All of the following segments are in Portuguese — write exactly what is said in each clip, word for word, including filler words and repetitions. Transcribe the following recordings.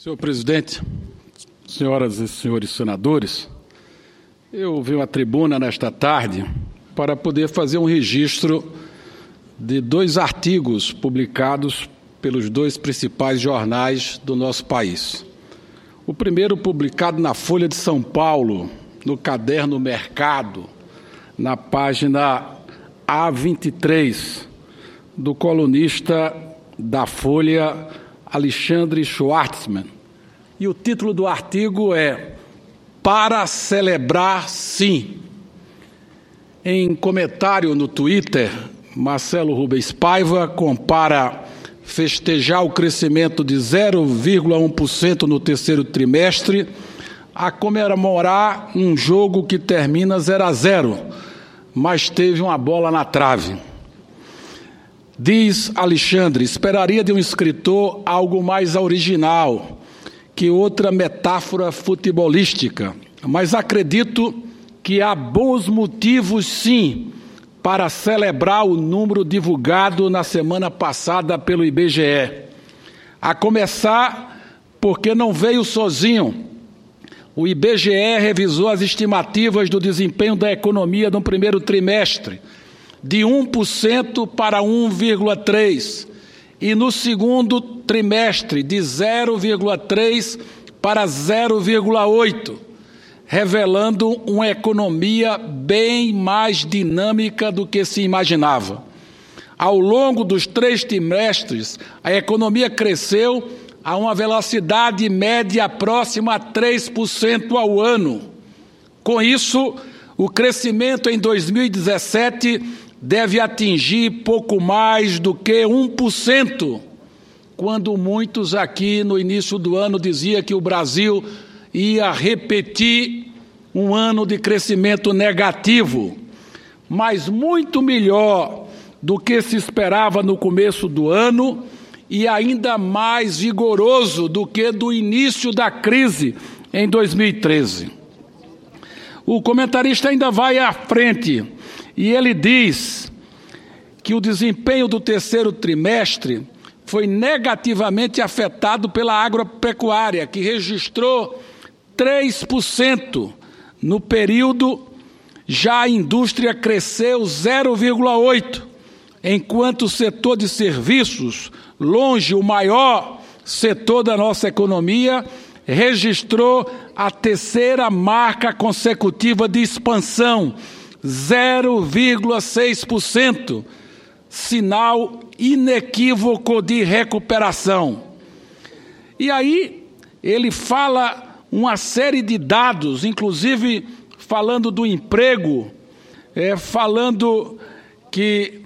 Senhor presidente, senhoras e senhores senadores, eu vim à tribuna nesta tarde para poder fazer um registro de dois artigos publicados pelos dois principais jornais do nosso país. O primeiro publicado na Folha de São Paulo, no caderno Mercado, na página A vinte e três, do colunista da Folha, Alexandre Schwartzman. E o título do artigo é Para Celebrar Sim. Em comentário no Twitter, Marcelo Rubens Paiva compara festejar o crescimento de zero vírgula um por cento no terceiro trimestre a comemorar um jogo que termina zero a zero, mas teve uma bola na trave. Diz Alexandre, esperaria de um escritor algo mais original que outra metáfora futebolística, mas acredito que há bons motivos, sim, para celebrar o número divulgado na semana passada pelo I B G E. A começar porque não veio sozinho. O I B G E revisou as estimativas do desempenho da economia no primeiro trimestre, de um por cento para um vírgula três por cento, e no segundo trimestre, de zero vírgula três por cento para zero vírgula oito por cento, revelando uma economia bem mais dinâmica do que se imaginava. Ao longo dos três trimestres, a economia cresceu a uma velocidade média próxima a três por cento ao ano. Com isso, o crescimento em dois mil e dezessete deve atingir pouco mais do que um por cento, quando muitos aqui no início do ano diziam que o Brasil ia repetir um ano de crescimento negativo, mas muito melhor do que se esperava no começo do ano e ainda mais vigoroso do que do início da crise em dois mil e treze. O comentarista ainda vai à frente e ele diz que o desempenho do terceiro trimestre foi negativamente afetado pela agropecuária, que registrou três por cento no período. Já a indústria cresceu zero vírgula oito por cento, enquanto o setor de serviços, longe o maior setor da nossa economia, registrou a terceira marca consecutiva de expansão, zero vírgula seis por cento, sinal inequívoco de recuperação. E aí ele fala uma série de dados, inclusive falando do emprego, é, falando que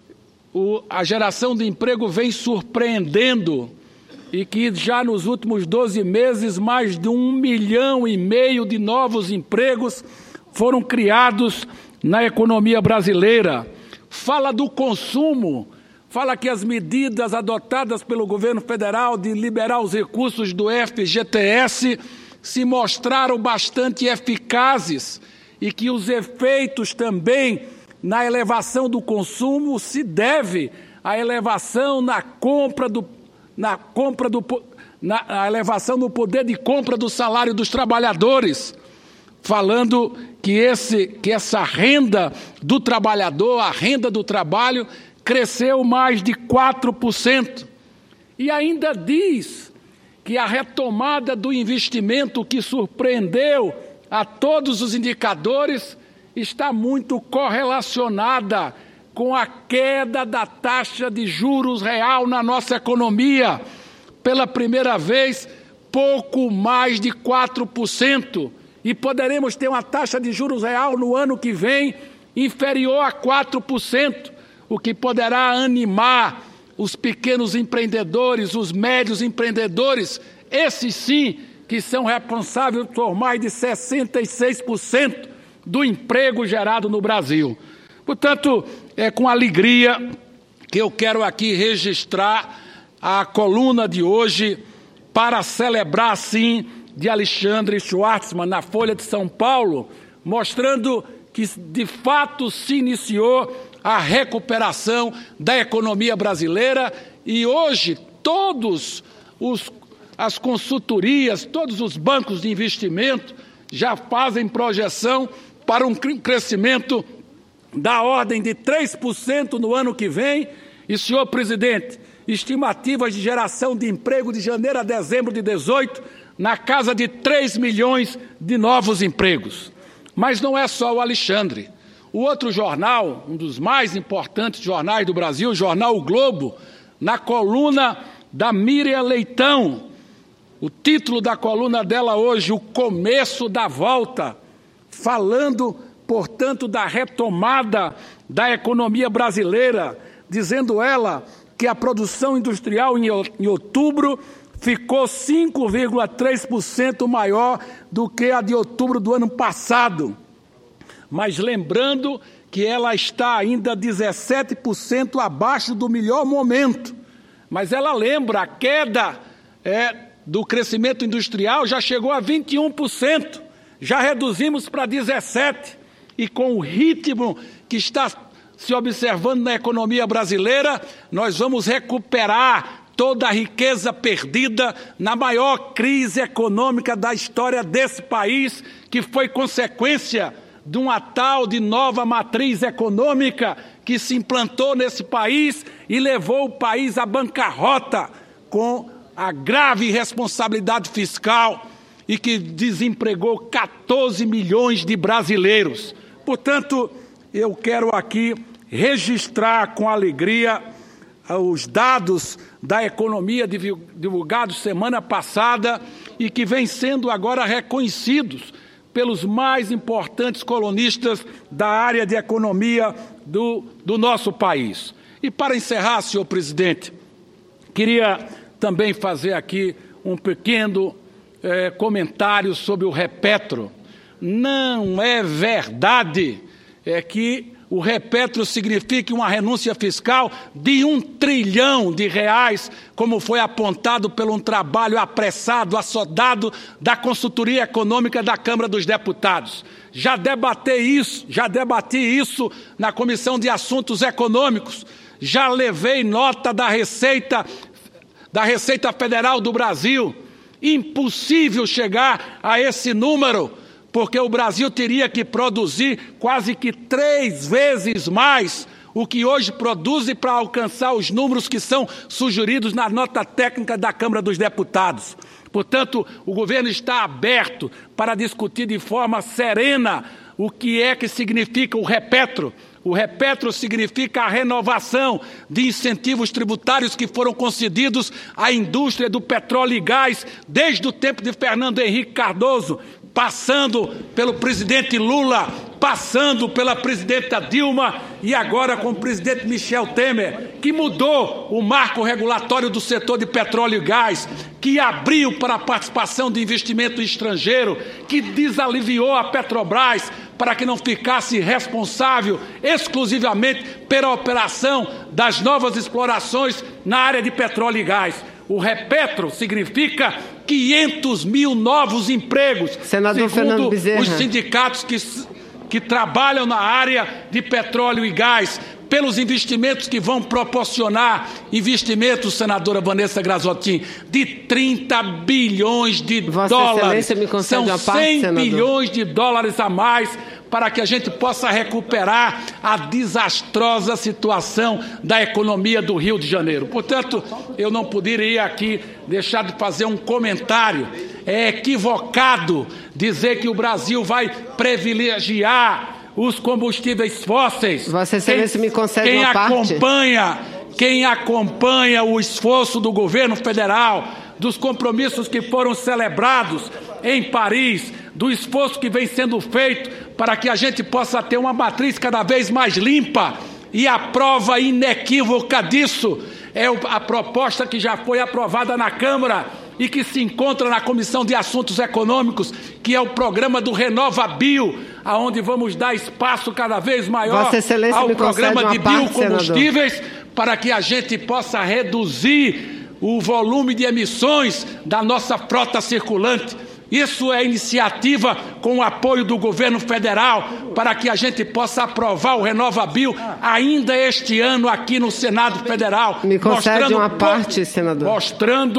o, a geração de emprego vem surpreendendo e que já nos últimos doze meses mais de um milhão e meio de novos empregos foram criados na economia brasileira. Fala do consumo, fala que as medidas adotadas pelo governo federal de liberar os recursos do F G T S se mostraram bastante eficazes e que os efeitos também na elevação do consumo se deve à elevação na compra do, na compra do, na a elevação no poder de compra do salário dos trabalhadores, falando que, esse, que essa renda do trabalhador, a renda do trabalho, cresceu mais de quatro por cento. E ainda diz que a retomada do investimento, que surpreendeu a todos os indicadores, está muito correlacionada com a queda da taxa de juros real na nossa economia. Pela primeira vez, pouco mais de quatro por cento. E poderemos ter uma taxa de juros real no ano que vem inferior a quatro por cento, o que poderá animar os pequenos empreendedores, os médios empreendedores, esses sim que são responsáveis por mais de sessenta e seis por cento do emprego gerado no Brasil. Portanto, é com alegria que eu quero aqui registrar a coluna de hoje para celebrar, sim, de Alexandre Schwartzman, na Folha de São Paulo, mostrando que, de fato, se iniciou a recuperação da economia brasileira e hoje todos os as consultorias, todos os bancos de investimento já fazem projeção para um crescimento da ordem de três por cento no ano que vem. E, senhor presidente, estimativas de geração de emprego de janeiro a dezembro de dezoito na casa de três milhões de novos empregos. Mas não é só o Alexandre. O outro jornal, um dos mais importantes jornais do Brasil, o jornal O Globo, na coluna da Miriam Leitão, o título da coluna dela hoje, O Começo da Volta, falando, portanto, da retomada da economia brasileira, dizendo ela que a produção industrial em outubro ficou cinco vírgula três por cento maior do que a de outubro do ano passado. Mas lembrando que ela está ainda dezessete por cento abaixo do melhor momento. Mas ela lembra, a queda é, do crescimento industrial já chegou a vinte e um por cento. Já reduzimos para dezessete por cento. E com o ritmo que está se observando na economia brasileira, nós vamos recuperar toda a riqueza perdida na maior crise econômica da história desse país, que foi consequência de uma tal de nova matriz econômica que se implantou nesse país e levou o país à bancarrota com a grave responsabilidade fiscal e que desempregou quatorze milhões de brasileiros. Portanto, eu quero aqui registrar com alegria os dados da economia divulgados semana passada e que vêm sendo agora reconhecidos pelos mais importantes colunistas da área de economia do, do nosso país. E para encerrar, senhor presidente, queria também fazer aqui um pequeno eh, comentário sobre o Repetro. Não é verdade é que o Repetro signifique uma renúncia fiscal de um trilhão de reais, como foi apontado por um trabalho apressado, assodado da consultoria econômica da Câmara dos Deputados. Já debatei isso, já debati isso na Comissão de Assuntos Econômicos, já levei nota da Receita, da Receita Federal do Brasil. Impossível chegar a esse número, porque o Brasil teria que produzir quase que três vezes mais o que hoje produz para alcançar os números que são sugeridos na nota técnica da Câmara dos Deputados. Portanto, o governo está aberto para discutir de forma serena o que é que significa o Repetro. O Repetro significa a renovação de incentivos tributários que foram concedidos à indústria do petróleo e gás desde o tempo de Fernando Henrique Cardoso, passando pelo presidente Lula, passando pela presidenta Dilma e agora com o presidente Michel Temer, que mudou o marco regulatório do setor de petróleo e gás, que abriu para a participação de investimento estrangeiro, que desaliviou a Petrobras para que não ficasse responsável exclusivamente pela operação das novas explorações na área de petróleo e gás. O Repetro significa quinhentos mil novos empregos, Senador Fernando Bezerra, os sindicatos que, que trabalham na área de petróleo e gás, pelos investimentos que vão proporcionar investimentos, senadora Vanessa Grazottin, de trinta bilhões de Vossa dólares. Excelência me concede São uma parte, cem senador. bilhões de dólares a mais para que a gente possa recuperar a desastrosa situação da economia do Rio de Janeiro. Portanto, eu não poderia aqui deixar de fazer um comentário. É equivocado dizer que o Brasil vai privilegiar os combustíveis fósseis. Vossa Excelência me concede quem uma parte. acompanha, quem acompanha o esforço do governo federal, dos compromissos que foram celebrados em Paris, do esforço que vem sendo feito para que a gente possa ter uma matriz cada vez mais limpa, e a prova inequívoca disso é a proposta que já foi aprovada na Câmara e que se encontra na Comissão de Assuntos Econômicos, que é o programa do RenovaBio, aonde vamos dar espaço cada vez maior ao programa de biocombustíveis, para que a gente possa reduzir o volume de emissões da nossa frota circulante. Isso é iniciativa com o apoio do governo federal para que a gente possa aprovar o RenovaBio ainda este ano aqui no Senado Federal. Me concede uma parte, senador. Mostrando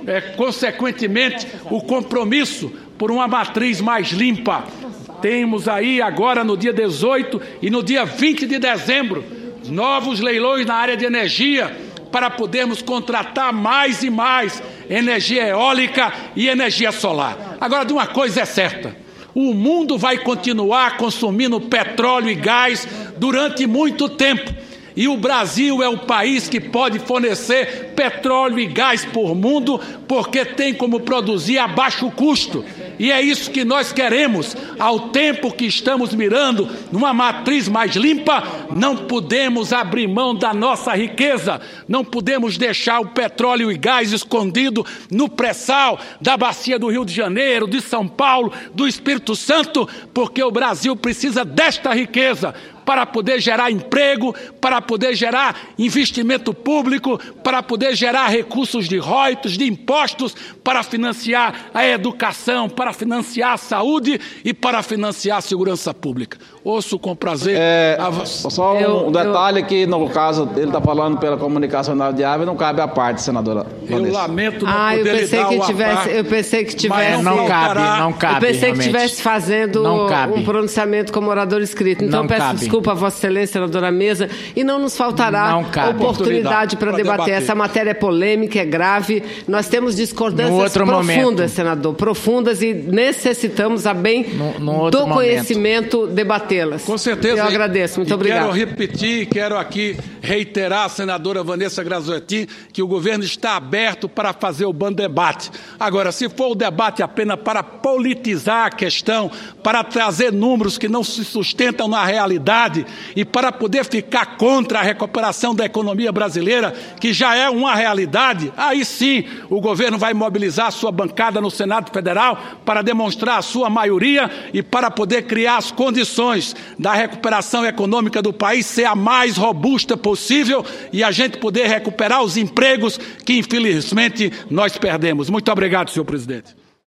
é, consequentemente, o compromisso por uma matriz mais limpa. Temos aí agora no dia dezoito e no dia vinte de dezembro novos leilões na área de energia para podermos contratar mais e mais energia eólica e energia solar. Agora, de uma coisa é certa: o mundo vai continuar consumindo petróleo e gás durante muito tempo. E o Brasil é o país que pode fornecer petróleo e gás por mundo, porque tem como produzir a baixo custo. E é isso que nós queremos. Ao tempo que estamos mirando numa matriz mais limpa, não podemos abrir mão da nossa riqueza, não podemos deixar o petróleo e gás escondido no pré-sal da bacia do Rio de Janeiro, de São Paulo, do Espírito Santo, porque o Brasil precisa desta riqueza para poder gerar emprego, para poder gerar investimento público, para poder gerar recursos de royalties, de impostos, para financiar a educação, para financiar a saúde e para financiar a segurança pública. Ouço com prazer. É, a... Só um eu, detalhe eu... que, no caso, ele está falando pela comunicação da Diária, não cabe à parte, senadora Vanessa. Eu lamento não ah, poder eu pensei lhe dar que o tivesse, apar, eu pensei que tivesse, não, não cabe, não cabe. Eu pensei realmente. que estivesse fazendo um pronunciamento como orador escrito. Então não peço cabe. desculpa a Vossa Excelência, senadora Mesa, e não nos faltará oportunidade para debater. debater. Essa matéria é polêmica, é grave. Nós temos discordâncias profundas, momento. senador, profundas, e necessitamos, a bem no, no do momento. conhecimento, debatê-las. Com certeza. Eu agradeço. Muito e obrigado. Quero repetir, quero aqui reiterar à senadora Vanessa Grazotti que o governo está aberto para fazer o bom debate. Agora, se for o debate apenas para politizar a questão, para trazer números que não se sustentam na realidade e para poder ficar contra a recuperação da economia brasileira, que já é uma realidade, aí sim o governo vai mobilizar a sua bancada no Senado Federal para demonstrar a sua maioria e para poder criar as condições da recuperação econômica do país ser a mais robusta possível e a gente poder recuperar os empregos que, infelizmente, nós perdemos. Muito obrigado, senhor presidente.